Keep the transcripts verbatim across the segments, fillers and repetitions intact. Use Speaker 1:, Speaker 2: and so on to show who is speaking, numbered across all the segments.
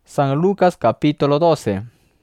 Speaker 1: San Lucas capítulo doce.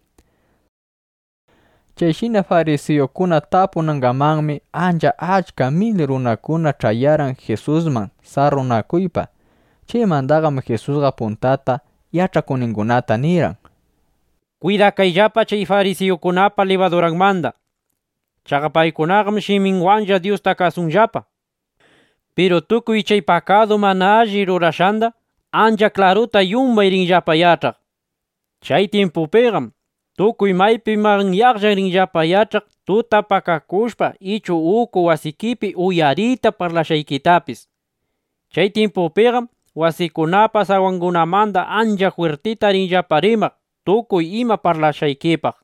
Speaker 1: Chayshina farisiyukuna tapunangamanmi ancha achka mil runakuna chayaran Jesusman sarunakuypa. Chaymantaqam Jesusqa puntata yach'akuninkunata niran:
Speaker 2: Cuidakayllapa chay farisiyukunapa levaduranmanta. Chaqa paykunaqam shiminwanlla Diosta kasunllapa. Pero tukuy chay pacado mana alli rurashanta ancha claruta yumbay rinllapa yach'aq. Chay tiempopiqam tukuy maypi manyaqlla rinllapa yach'aq tuta pakakushpa ichu uku wasikipi uyarita parlashayquitapis. Chay tiempopiqam wasikunapa sawankunamanta ancha fuertita rinllapa rimaq tukuy ima parlashayquipaq.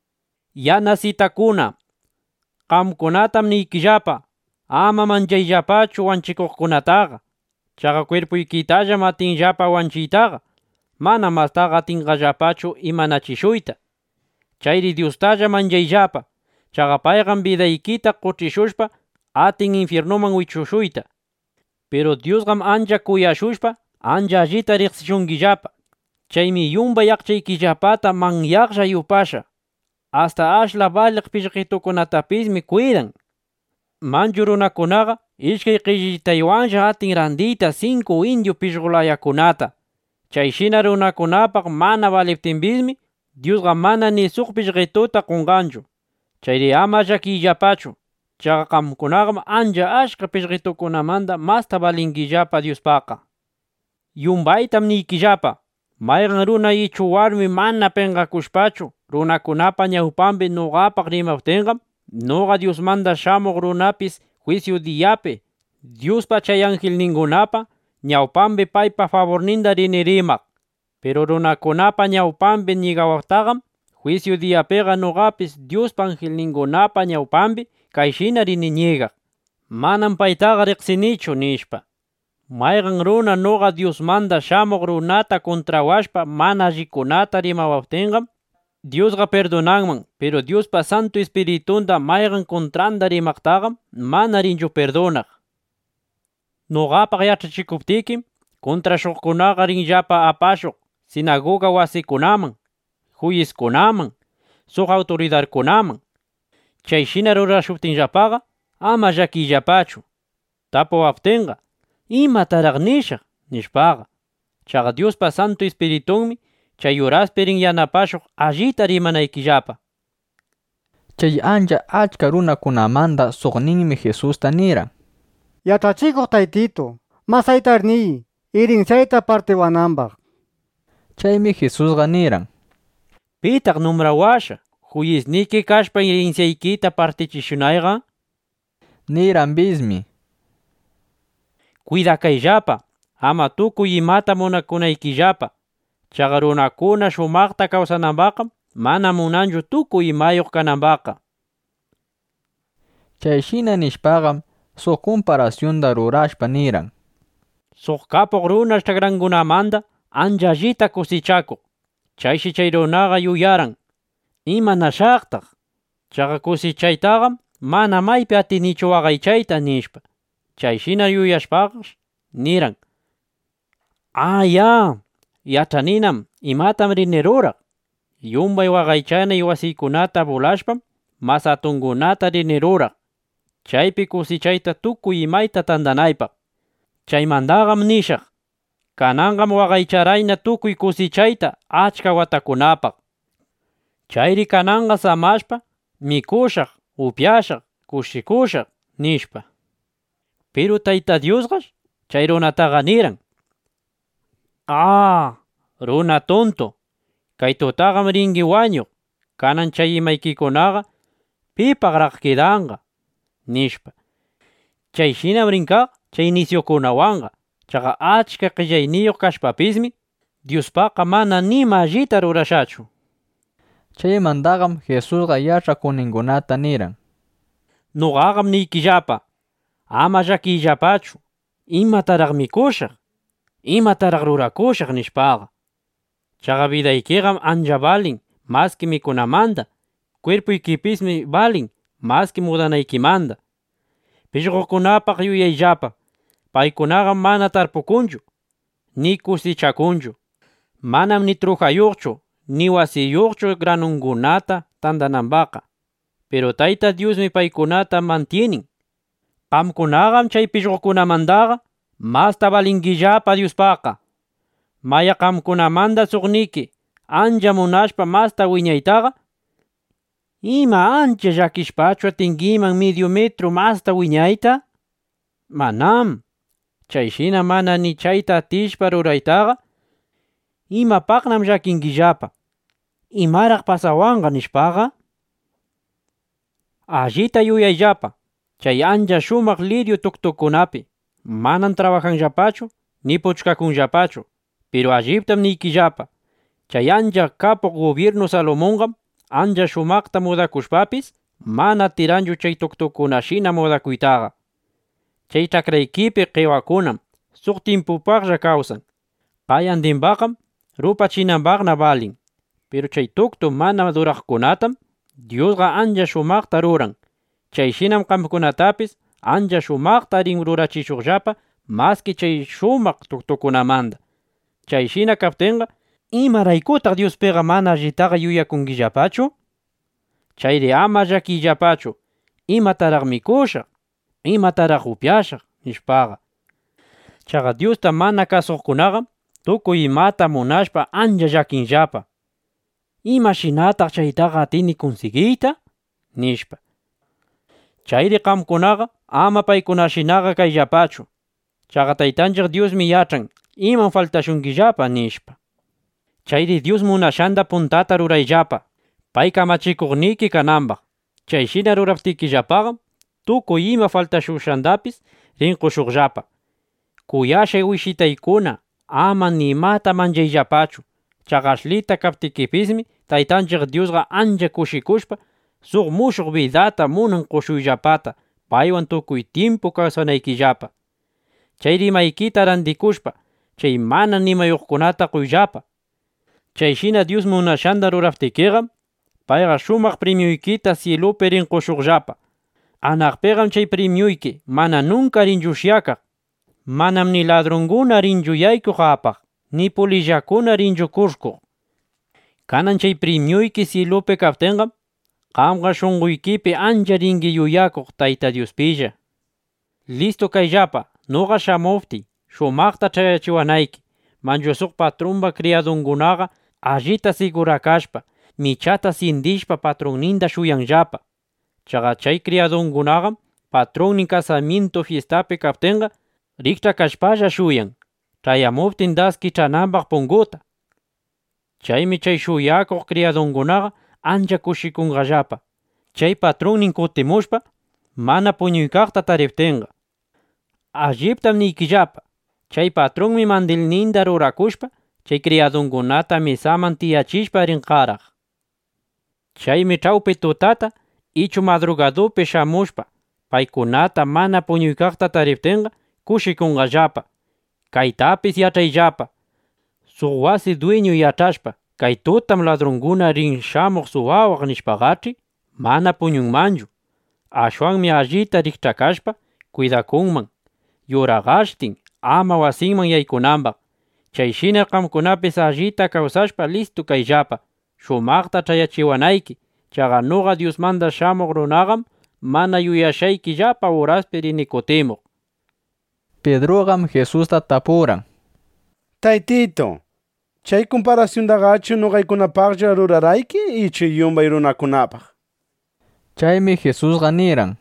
Speaker 2: Yanasitakuna, qamkunatam niykillapa, ama manchayllapachu wanchikuqkunataqa. Chaqa cuerpuykitalla atinllapa wanchiytaqa, mana mastaqa atinqallapachu imanachishuyta. Chayri Diostalla manchayllapa, chaqa payqam vidaykita quchishushpa atin infiernuman wichushuyta. Pero Diosqam ancha kuyashushpa ancha allita riqsishunkillapa. Chaymi yumbay aqchaykillapata manyaqlla yupasha, hasta ashla baliq pillqitukunatapismi cuidan. Manchu runakunaqa ishkay qillitaywanlla atin randiyta cinco indio pillqulayakunata. Chayshina runakunapaq mana valiptinpismi Diosqa mana ni suq pillqituta qunqanchu. Chayri ama llakiyllapachu, chaqa qamkunaqam ancha ashka pillqitukunamanta masta valinkillapa Diospaqqa. Yumbaytam niykillapa, mayqan runa ichu warmi mana penqakushpachu runakunapa ñawpanpi nuqapaq rimaptinqam nuqa Diosmanta shamuq runapis juicio diyapi Diospa chay angelninkunapa ñawpanpi paypa favorninta rini rimaq. Pero runakunapa ñawpanpi ñigawaqtaqam juicio diyapiqa nuqapis Diospa angelninkunapa ñawpanpi kayshina rini ñigaq: manam paytaqa riqsinichu nishpa. Mayqan runa nuqa Diosmanta shamuq runata contrawashpa mana allikunata rimawaptinqam Diosqa perdonanman, pero Diospa Santo Espiritunta mayqan contranta rimaqtaqam mana rinchu perdonaq. Nuqapaq yachachikuptikim contrashuqkunaqa rinllapa apashuq sinagoga wasikunaman, juyiskunaman, suq autoridadkunaman. Chayshina rurashuptinllapaqa ama llakiyllapachu, tapuwaptinqa imataraq nishaq nishpaqa. Chaqa Diospa Santo Espiritunmi chay uraspi rin yanapashuq allita rimanaykillapa.
Speaker 1: Chay ancha achka runakunamanta suqninmi Jesusta niran:
Speaker 3: Yachachikuq taytito, masayta niy, irinsayta partiwananpaq.
Speaker 1: Chaymi Jesusqa niran:
Speaker 2: Pitaq numrawasha juyisniki kashpa irinsaykita partichishunayqa?
Speaker 1: Niranpismi:
Speaker 2: Cuidakayllapa, ama tukuy imata munakunaykillapa. Chaqa runakuna shumaqta kawsananpaqam mana munanchu tukuy imayuq kananpaqqa.
Speaker 1: Chayshina nishpaqam suq comparacionta rurashpa niran:
Speaker 2: Suq kapuq runa chakrankunamanta ancha allita kusichakuq. Chayshi chay runaqa yuyaran: imanashaqtaq. Chaqa kusichaytaqam mana maypi atinichu waqaychayta nishpa. Chayshina yuyashpaqash niran: Ah, ya, yach'aninam imatam rini ruraq. Yumbay waqaychanay wasiykunata bulashpam mas atunkunata rini ruraq. Chaypi kusichayta tukuy imayta tantanaypaq. Chaymantaqam nishaq: kananqam waqaycharayna tukuy kusichayta achka watakunapaq. Chayri kananqa samashpa mikushaq, upyashaq, kushikushaq nishpa. Pero Tayta Diosqash chay runataqa niran: Ah, runa tonto, kay tutaqam rinki wañuq. Kanan chay imaykikunaqa pipaqraq kidanqa nishpa. Chayshinam rinkaq chay nisyukunawanqa. Chaqa achka qillayniyuq kashpapismi Diospaqqa mana nima allita rurashachu.
Speaker 1: Chaymantaqam Jesusqa yach'akuninkunata niran:
Speaker 2: Nuqaqam niykillapa, ama llakiyllapachu imataraq mikushaq, imataraq rurakushaq nishpaqa. Chaqa vidaykiqam ancha valin maski mikunamanta, cuerpuykipismi valin maski mudanaykimanta. Pillqukunapaq yuyayllapa, paykunaqa mana tarpukunchu, ni kusichakunchu. manam ni trujayuqchu ni wasiyuqchu granunkunata tandananbaqa, pero Tayta Diosmi paykunata mantienin. Qamkunaqam chay pishqukunamantaqa masta valinkillapa Diospaqa. Maya qamkunamanta suqniki ancha munashpa masta wiñaytaqa, ima ancha llakishpachu atinkiman medio metro masta wiñayta? Manam. Chayshina mana ni chayta atishpa ruraytaqa, imapaqnam llakinkillapa. Imaraq pasawanqa nishpaqa? Allita yuyayllapa, chay ancha shumaq lirio tuktukunapi manam trabajanllapachu ni puchkakunllapachu, pero alliptam niykillapa, chay ancha kapuq gobierno Salomonqam ancha shumaqta mudakushpapis mana tiranchu chay tuktukunashina mudakuytaqa. Chay ch'akraykipi qiwakunam suq tiempupaqlla kawsan. Qayantinpaqam rupachinanpaqna valin, pero chay tuktu mana duraqkunatam Diosqa ancha shumaqta ruran. Chayshinam qamkunatapis ancha shumaqta rin rurachishuqllapa maski chay shumaq tuktukunamanta. Chayshina kaptinqa, ¿imaraykutaq Diospiqa mana allitaqa yuyakunkillapachu? Chayri ama llakillapachu, imataraq mikushaq, imataraq upyashaq nishpaqa. Chaqa Diosta mana kasuqkunaqa tukuy imata munashpa ancha llakinllapa. ¿Imashinataq chaytaqa atini conseguiyta? Nishpa. Chayri qamkunaqa ama paykunashinaqa kayllapachu. Chaqa Taytanchik Diosmi yachan iman faltashunkillapa nishpa. Chayri Dios munashanta puntata rurayllapa, pay kamachikuqniki kananpaq. Chayshina ruraptikillapaqa tukuy ima faltashushantapis rinqushuqllapa. Kuyashay uishitaykuna, ama nimata manchayllapachu. Chaqa ashlita kaptikipismi Taytanchik Diosqa ancha kushikushpa suq mushuq vidata munan qushuyllapata paywan tukuy tiempo kawsanaykillapa. Chayri maykita rantikushpa chay mana nimayuqkunata quyllapa. Chayshina Dios munashanta ruraptikiqa payqa shumaq premiuykita cielupi rinqushuqllapa. Anaqpiqam chay premiuyki mana nunca rinchu ushyakaq. Manam ni ladrunkuna rinchu yaykuq apaq, ni pulillakuna rinchu kushkuq. Kanan chay premiuyki cielupi kaptinqa qamqa shunquykipi ancha rinki yuyakuq Tayta Diospilla. Listo kayllapa, nuqa shamupti shumaqta chayachiwanayki, manchusuq patronpa criadunkunaqa allita sigurakashpa, michata sindishpa patronninta shuyanllapa. Chaqa chay criadunkunaqa patronnin casamiento fiestapi kaptinqa rikch'akashpalla shuyan, chayamuptin das kichananpaq punkuta. Chaymi chay shuyakuq criadunkunaqa ancha kushikunqallapa, chay patronnin kutimushpa mana puñuykaqta tariptinqa. Alliptam niykillapa, chay patronmi mandilninta rurakushpa chay criadunkunata mesaman tiyachishpa rinqaraq. Chaymi chawpi tutata ichu madrugadupi shamushpa paykunata mana puñuykaqta tariptinqa kushikunqallapa. Kaytapis yachayllapa, suq wasi dueño yachashpa kay tutam ladrunkuna rin shamuq suwawaq nishpaqach'i mana puñunmanchu. Ashwanmi allita rikch'akashpa cuidakunman, yuraqashtin ama wasinman yaykunanpaq. Chayshina qamkunapis allita kawsashpa listo kayllapa, shumaqta chayachiwanayki. Chaqa nuqa Diosmanta shamuq runaqam mana yuyashaykillapa uraspi rini kutimuq.
Speaker 1: Pedroqam Jesusta tapuran:
Speaker 4: Taytito, chay comparaciontaqachu nuqaykunapaqlla rurarayki ichu yumbay runakunapaq?
Speaker 1: Chaymi Jesusqa niran: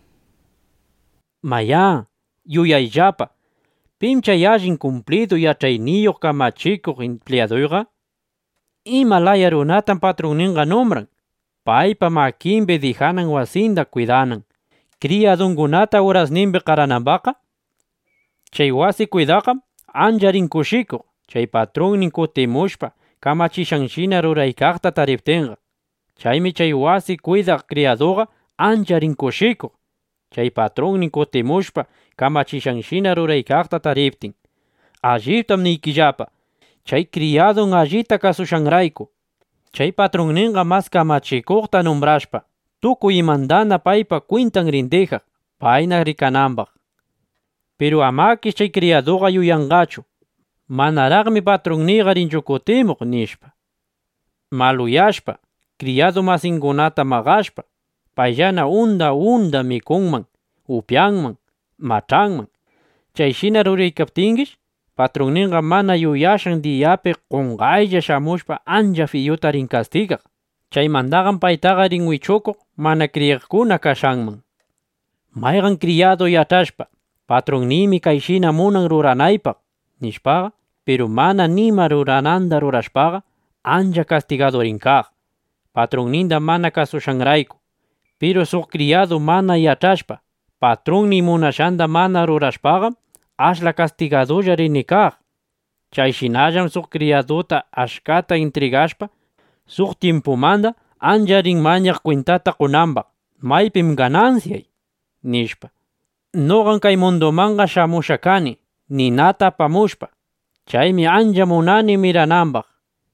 Speaker 2: Maya, yuyayllapa, pim chay allin cumplido yachayniyuq kamachikuq empleaduyqa? Imalaya runatan patronninqa nombran, paypa makinpi dijanan wasinta cuidanan, criadunkunata urasninpi qarananpaqa? Chay wasi cuidaqam ancha rin kushikuq, chay patronnin kutimushpa kamachishanshina ruraykaqta tariptinqa. Chaymi chay wasi cuidaq criadoqa ancha rin kushikuq, chay patronnin kutimushpa kamachishanshina ruraykaqta tariptin. Alliptam niykillapa, chay criadun allita kasushanrayku, chay patronninqa mas kamachikuqta nombrashpa tukuy imantana paypa cuentan rindijaq payna rikananpaq. Pero amakish chay criadoqa yuyanqachu, manaraqmi patronniqa rinchu kutimuq nishpa. Maluyashpa, criado masinkunata maqashpa, payllana unda unda mikunman, upyanman, mach'anman. Chayshina ruraykaptinkish, patronninqa mana yuyashan diyapi qunqaylla shamushpa anja fiyuta rin castigaq. Chaymantaqam paytaqa rin wichukuq mana kriyiqkuna kashanman. Mayqan criado yachashpa, patronnimi kayshina munan ruranaypaq nishpaqa, pero mana nima rurananda rurashpaqa anja castigado rin kaq, patronninta mana kasushanrayku. Pero suq criado mana yachashpa, patronni munashanta mana rurashpaqa ashla castigadolla rini kaq. Chayshinallam suq criaduta ashkata entregashpa, suq tiempumanta anja rin mañaq cuentata qunanpaq, maypim gananciay nishpa. Noqan kay mundomanqa shamusha kani, ninata apamushpa, chaymi anja munani mirananpaq.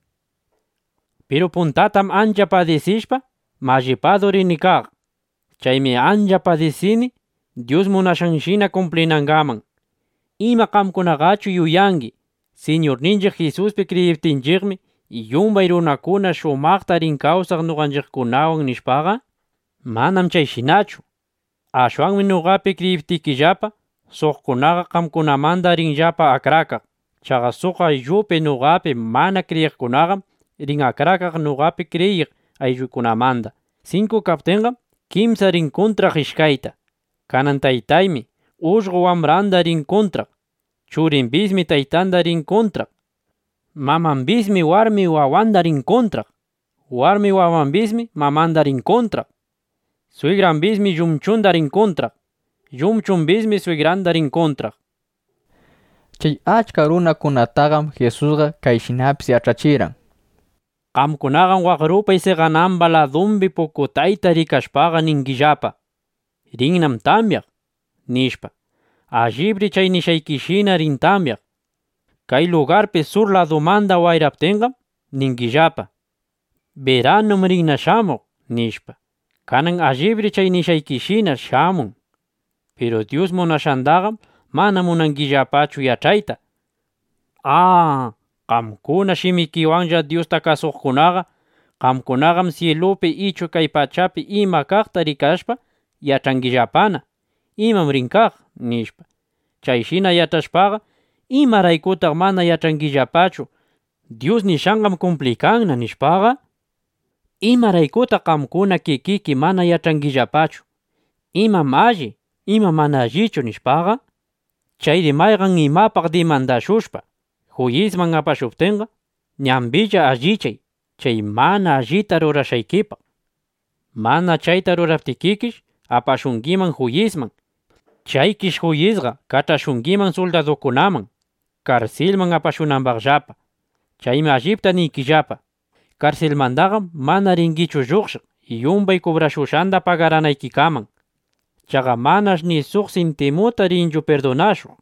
Speaker 2: Pero puntatam anja padecishpa, mallipado rini kaq. Chaymi anja padecini, Dios munashanshina cumplinankaman. Ima qamkunaqachu yuyanki, Señor ninchik Jesuspi creyiptinchikmi, yumbay runakuna shumaqta rin kawsaq nuqanchikkunawan nishpaqa? Manam chayshinachu. Ashwanmi nuqapi creyiptikillapa, suqkunaqa qamkunamanta rinllapa akrakaq. Chaqa suq ayllupi nuqapi mana kriyiqkunaqa rin akrakaq nuqapi kriyiq ayllukunamanta. Cinco kaptinqa kimsa rin kontraq ishkayta. Kanan taytaymi ullqu wamranta rin kontraq. Churinpismi taytanta rin kontraq. Mamanpismi warmi wawanta rin kontraq. Warmi wawanpismi mamanta rin kontraq. Suegranpismi llumchunta rin kontraq. Llumchunpismi suegranta rin kontraq.
Speaker 1: Chay achka runakunataqam Jesusqa kayshinapis yach'achiran.
Speaker 2: Qamkunaqam waqrupay seqananpa ladumpi pukutayta rikashpaqa ninkillapa, rinnam tamyaq nishpa. Allibri chay nishaykishina rin tamyaq. Kay lugarpi sur ladumanta wayraptinqa ninkillapa, veranum rinna shamuq nishpa. Kanan allibri chay nishaykishina shamun. Pero Dios munashantaqam mana munankillapachu yachayta. Ah, qamkuna shimikiwanlla Diosta kasuqkunaqa, qamkunaqam cielupi ichu kay pachapi ima kaqta rikashpa yachangillapana, imam rin kaq nishpa. Chayshina yachashpaqa, imaraykutaq mana yachankillapachu Dios nishanqam complikanna nishpaqa? Imaraykutaq qamkuna kikiki mana yachankillapachu imam alli, ima mana allichu nishpaqa? Chayri mayqan imapaq demandashushpa, juyisman apashuptinqa, ñambilla allichay, chay mana allita rurashaykipaq. Mana chayta ruraptikikish, apashunkiman juyisman. Chaykish juyisqa kachashunkiman soldadukunaman, karcelman apashunanpaqllapa. Chaymi allipta niykillapa, karcelmantaqa mana rinkichu lluqshiq, yumbay cobrashushanta pagaranaykikaman. Chaqa manash ni suq centimuta rinchu perdonashuq.